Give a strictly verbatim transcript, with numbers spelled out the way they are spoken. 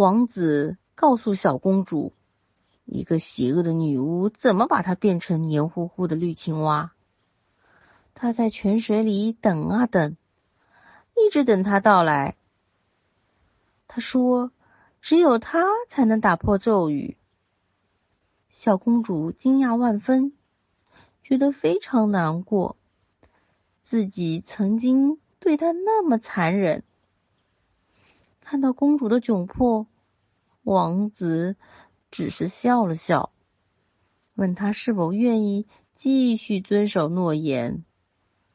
王子告诉小公主，一个邪恶的女巫怎么把她变成黏糊糊的绿青蛙。她在泉水里等啊等，一直等她到来。她说，只有她才能打破咒语。小公主惊讶万分，觉得非常难过，自己曾经对她那么残忍。看到公主的窘迫，王子只是笑了笑，问她是否愿意继续遵守诺言。